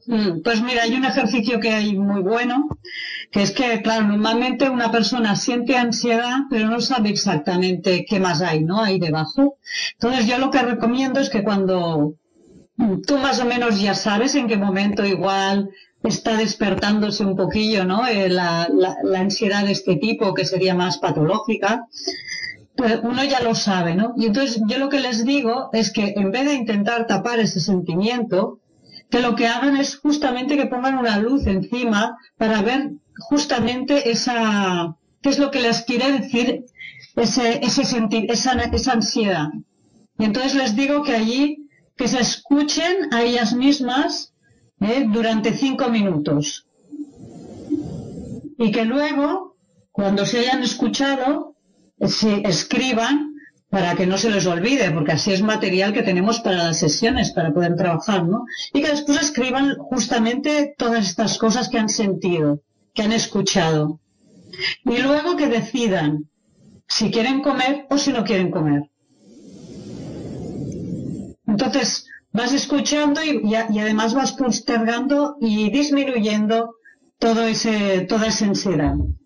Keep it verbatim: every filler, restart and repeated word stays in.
Mm, Pues mira, hay un ejercicio que hay muy bueno, que es que, claro, normalmente una persona siente ansiedad, pero no sabe exactamente qué más hay, ¿no? Ahí debajo. Entonces yo lo que recomiendo es que cuando mm, tú más o menos ya sabes en qué momento igual está despertándose un poquillo, ¿no? Eh, la, la, la ansiedad de este tipo, que sería más patológica, pues uno ya lo sabe, ¿no? Y entonces yo lo que les digo es que en vez de intentar tapar ese sentimiento, que lo que hagan es justamente que pongan una luz encima para ver justamente esa, qué es lo que les quiere decir ese, ese sentir, esa, esa ansiedad. Y entonces les digo que allí, que se escuchen a ellas mismas ¿eh? durante cinco minutos. Y que luego, cuando se hayan escuchado, se escriban para que no se les olvide, porque así es material que tenemos para las sesiones, para poder trabajar, ¿no? Y que después escriban justamente todas estas cosas que han sentido, que han escuchado. Y luego que decidan si quieren comer o si no quieren comer. Entonces, vas escuchando y, y, y además vas postergando y disminuyendo todo ese, toda esa ansiedad.